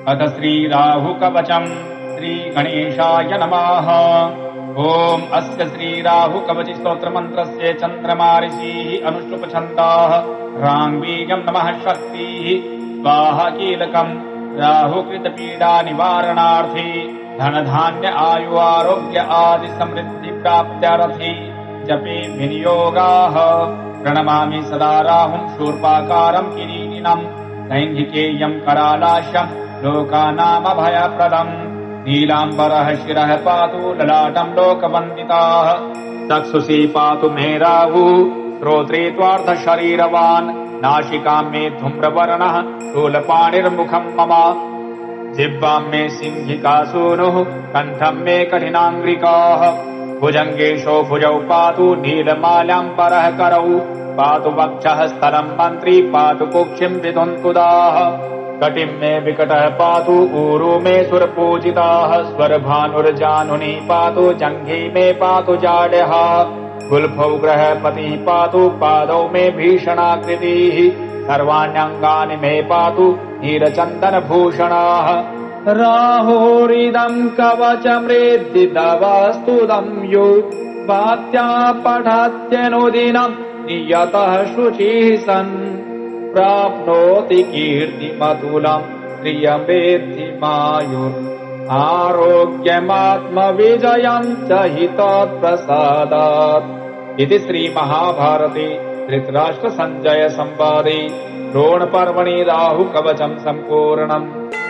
अथ श्रीराहुकवचम् श्रीगणेशाय नमः। ॐ अस्य श्रीराहुकवचि स्तोत्रमन्त्रस्य चन्द्रमाऋषिः अनुष्टुप्छन्दाः राङ्वीयम् नमः शक्तिः स्वाहा कीलकम् राहुकृतपीडानिवारणार्थी धनधान्य आयु आरोग्य आदि समृद्धि प्राप्त्यर्थी जपे विनियोगाः। प्रणमामि सदा राहुम् शूर्पाकारम् किरीटिनम् सैन्धिकेयम् करालाशम् लोकानामभयप्रदम्। नीलाम्बरः शिरः पातु ललाटम् लोकवन्दिताः चक्षुषी पातु मे राहुः श्रोत्रे त्वार्धशरीरवान् नासिकाम् मे धूम्रवर्णः शूलपाणिर्मुखम् मम जिह्वाम् मे सिंहिकासूनुः कण्ठम् मे कठिनाङ्घ्रिकाः भुजङ्गेशो भुजौ पातु नीलमाल्याम्बरः करौ पातु वक्षः स्थलम् मन्त्री पातु कुक्षिम् विधुन्तुदाः कटिम् मे विकटः पातु ऊरू मे सुरपूजिताः स्वरभानुर्जानुनी पातु जङ्घी मे पातु जाड्यः गुल्फौ ग्रहपतिः पातु पादौ मे भीषणाकृतिः सर्वाण्यङ्गानि मे पातु हीरचन्दनभूषणाः राहोरिदम् कवचमृद्दिदवस्तुदम् यो वात्या पठत्यनुदिनम् नियतः शुचिः सन् प्राप्नोति कीर्तिमतुलम् प्रियमेद्धिमायुः आरोग्यमात्मविजयम् च हितप्रसादात्। इति श्रीमहाभारते धृतराष्ट्र संजय संवादे द्रोणपर्वणि राहुकवचम् सम्पूर्णम्।